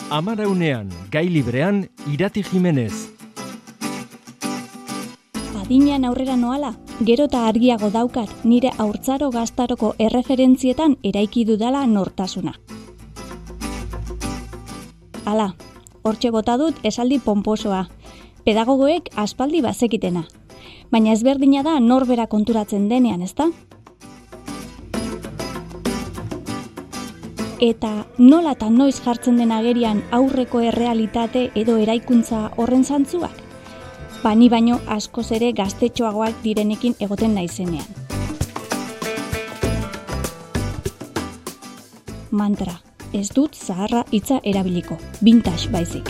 Amaraunean, gai librean, Irati Jimenez. Adinean aurrera noala, gero eta argiago daukat nire haurtzaro gaztaroko erreferentzietan eraiki dudala nortasuna. Hala, hortxe bota dut esaldi ponposoa, pedagogoek aspaldi bazekitena, baina ezberdina da norbera konturatzen denean, ezta? Eta nola eta noiz jartzen den agerian aurreko errealitate edo eraikuntza horren zantzuak? Ni baino askoz ere gaztetxoagoak direnekin egoten naizenean. Mantra, ez dut zaharra hitza erabiliko, vintage baizik.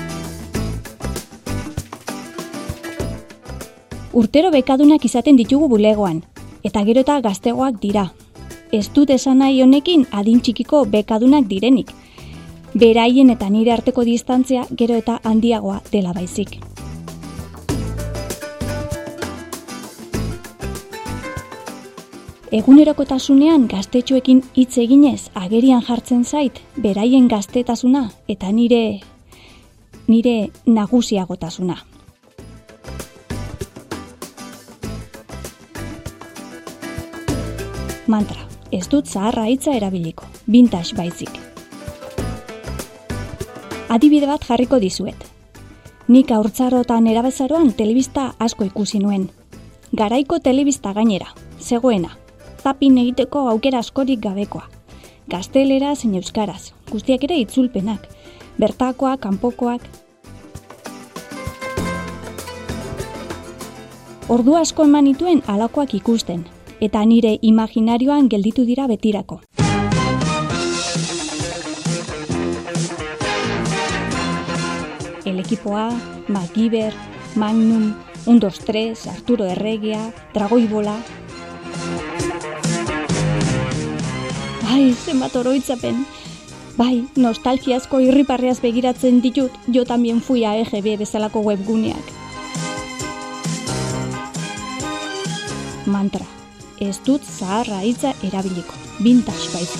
Urtero bekadunak izaten ditugu bulegoan, eta gero eta gaztegoak dira. Ez dut esan nahi honekin adin txikiko bekadunak direnik. Beraien eta nire arteko distantzia gero eta handiagoa dela baizik. Egunerokotasunean gaztetxoekin hitz eginez agerian jartzen zait beraien gaztetasuna eta nire nagusiagotasuna. Mantra, ez dut zaharra hitza erabiliko, vintage baizik. Adibide bat jarriko dizuet. Nik haurtzaro eta nerabezaroan telebista asko ikusi nuen. Garaiko telebista gainera, zegoena. Zapin egiteko aukera askorik gabekoa. Gaztelera zein euskaraz, guztiak ere itzulpenak, bertakoak, kanpokoak. Ordu asko eman nituen halakoak ikusten, eta nire imaginarioan gelditu dira betirako. El Ekipoa, MacGyver, Magnum, 1, 2, 3, Arturo Erregea, Dragoi Bola. Bai, zenbat oroitzapen. Bai, nostalgiazko irriparreaz begiratzen ditut, yo también fui a EGB bezalako webguneak. Mantra, ez dut zaharra hitza erabiliko, vintage baizik.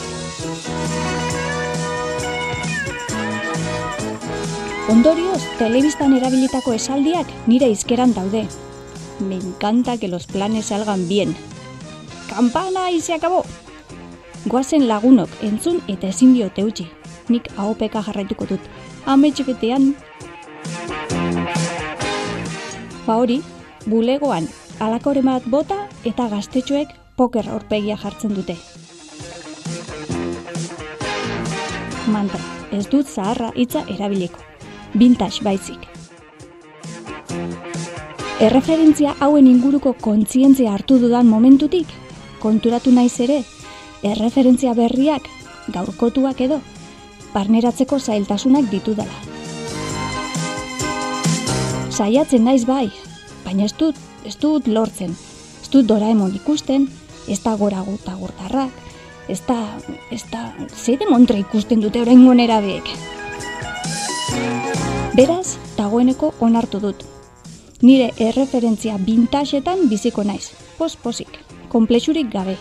Ondorioz, telebistan erabilitako esaldiak nire hizkeran daude. Me encanta que los planes salgan bien. Campana y se acabó! Goazen lagunok entzun eta ezin diote utzi. Nik ahopeka jarraituko dut. Amets betean. Hori, bulegoan alakore bat bota eta gaztetxoek poker aurpegia jartzen dute. Mantra, ez dut zaharra hitza erabiliko. Vintage baizik. Erreferentzia hauen inguruko kontzientzia hartu dudan momentutik, konturatu naiz ere, erreferentzia berriak, gaurkotuak edo, barneratzeko zailtasunak ditudala. Saiatzen naiz bai, baina ez dut lortzen, ez dut Doraemon ikusten, ez da Gora Guta Gurtarrak, ez da ze demontre ikusten dute oraingo nerabeek. Beraz, dagoeneko onartu dut. Nire erreferentzia vintageetan biziko naiz, posik, konplexurik gabe.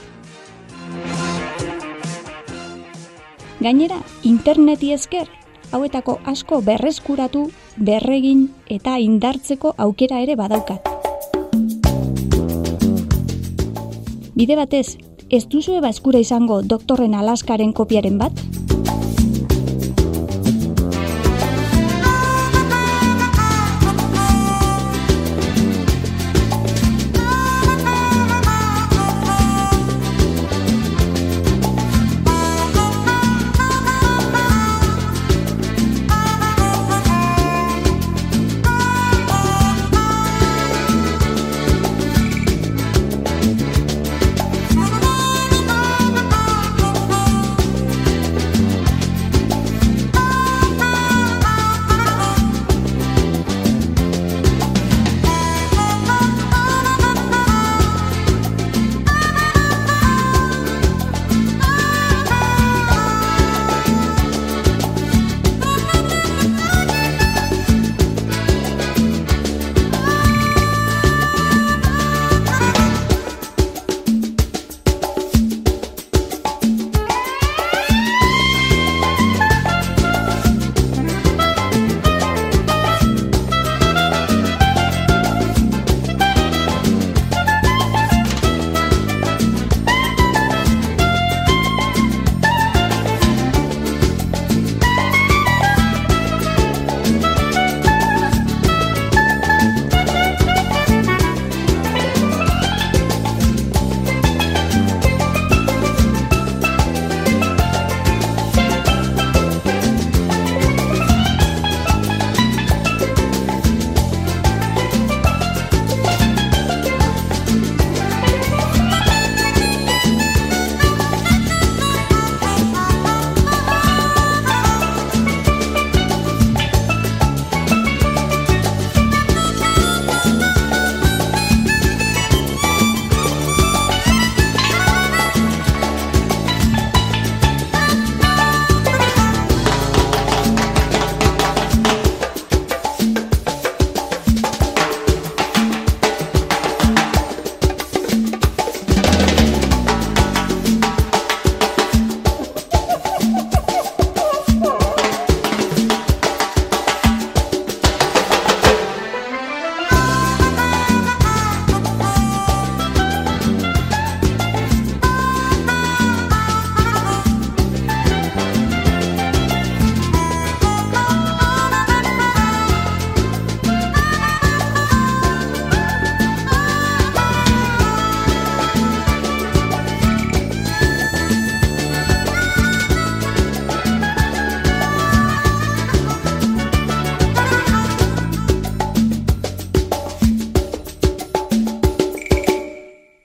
Gainera, interneti esker, hauetako asko berreskuratu, berregin eta indartzeko aukera ere badaukat. Bide batez, ez duzue eskura izango Doktorren Alaskaren kopiaren bat?